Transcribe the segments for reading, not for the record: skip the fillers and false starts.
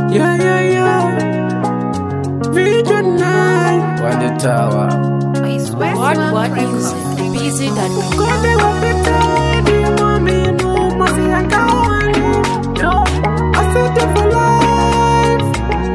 Yeah. Vision 9. One the tower. What music? Busy that Konde wapita, mommy no masi yakawani. Yo, I said it for life.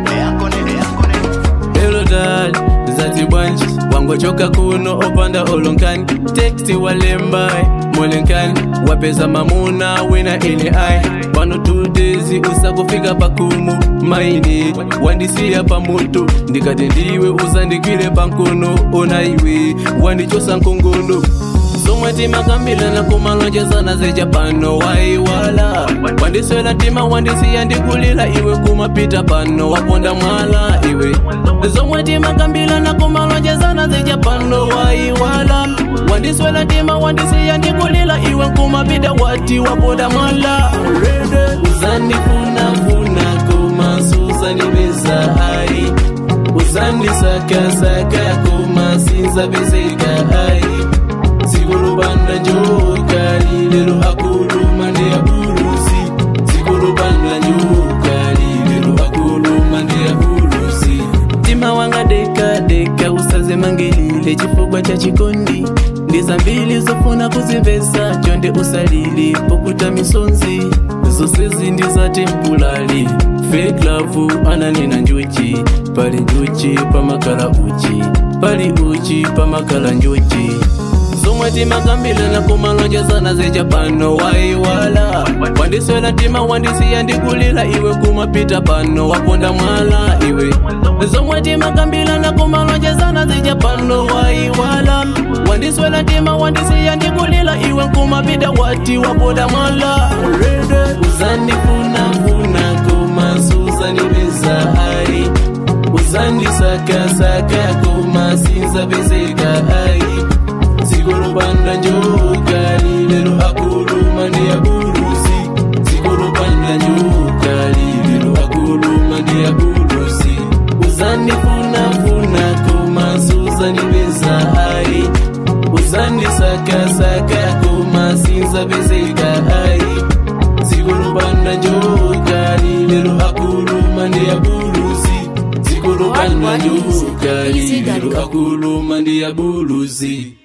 Hello dad, zati bwanji wangochoka kuno opanda olonkani teksti walembai molenkani wapeza mamuna wina ili ai pano 2 days usakufika pakumu maini wandisiya pamutu ndikati ndiwe usandikile pankono ona iwe wandichosa nkongono somwe tima kambila na kumalonjezana zeja pano waiwala wandiswela tima wandisiya ndikulila iwe kumapita pano waponda mwala iwe somwe tima kambila na kumalonjezana zeja pano waiwala wandiswela tima wandisiya ndikulila iwe kumapita wati waponda mwala uzandifuna kumasusaniweza ai uzandisakasaka kumasinza bezeka ai Sigurubanda njokali lelo akuluma ndi abulusi Sigurubanda njokali lelo akuluma ndi abulusi Tima wanga deka usaze mangilile chifugwa cha chikondi Ndiza mbili zofuna kuzivesa chonde usalili pokuta misonzi Zosezi ndiza tempulali Fake love ananina njuchi Pali njuchi pamakala uchi Pali uchi pamakala njuchi somwe tima kambila na kumalonjezana zeja pano waiwala wandiswela tima wandisiya ndikulila iwe kumapita pano waponda mwala iwe somwe tima kambila na kumalonjezana zeja pano waiwala wandiswela tima wandisiya ndikulila iwe kumapita wati waponda mwala uzandifuna kumasusaniweza ai uzandisakasaka kumasinza bezeka ai Sigurubanda njokali lelo akuluma ndi abulusi Sigurubanda njokali lelo akuluma ndi abulusi uzandifuna kumasusaniweza ai uzandisakasaka kumasinza bezeka ai Sigurubanda njokali lelo akuluma ndi abulusi Sigurubanda njokali lelo akuluma ndi abulusi